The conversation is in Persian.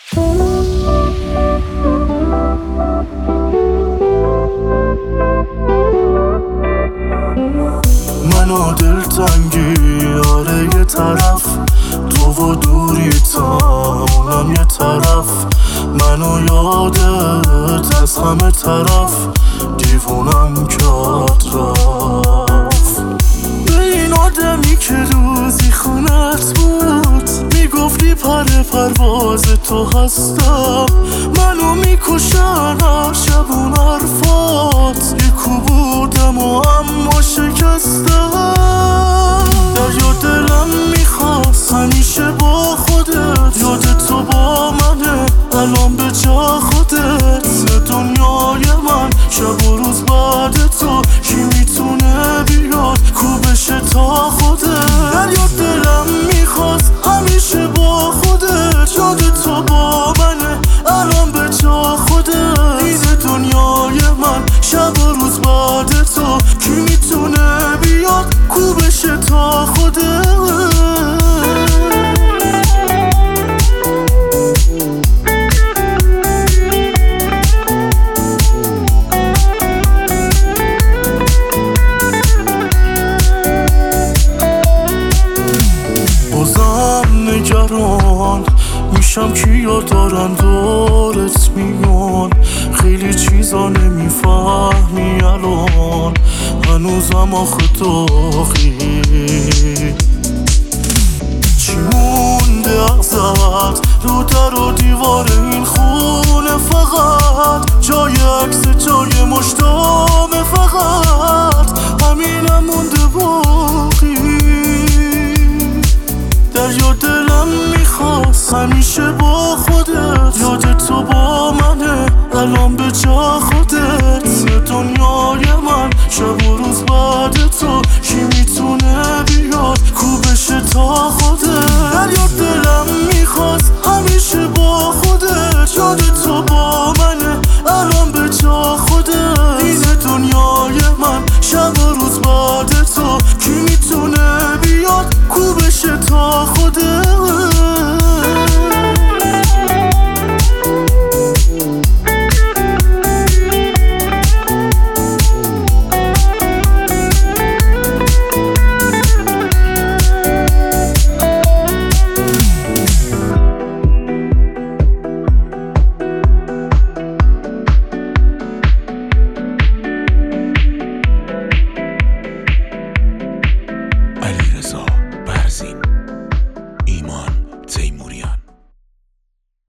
منو دلتنگی آره یه طرف، تو و دوریتم اونم یه طرف، منو یادت از همه طرف، دیوونم کرد رفت. به این آدمی که روزی خونت بود میگفتی پر پرواز تو هستم، منو میکشن هر شب اون حرفات، یکو بودم و اما شکستم. دریا دلم میخواست همیشه با خودت، یاد تو با منه الان به جا خودت، دنیای من شب و روز بعد تو، کی میتونه بیاد کو بشه تا خودت. دریا دلم میخواست همیشه با خودت، یاد تو با منه الان به جا خودت، این دنیای من شب و روز بعد تو، کی میتونه بیاد کو بشه تا خودت. نگران میشم کیا دارن دورت میان، خیلی چیزا نمیفهمی الان، هنوزم آخه داغی. چی مونده ازت رو در و دیوار این خونه، فقط جای عکس جای مشتام، فقط همینم مونده باقی. دریا دلم میخواست همیشه با خودت، یاد تو با منه الان به جا خودت، دنیای من شب و روز بعد تو، کی میتونه بیاد کو بشه تا خودت. دریا دلم میخواست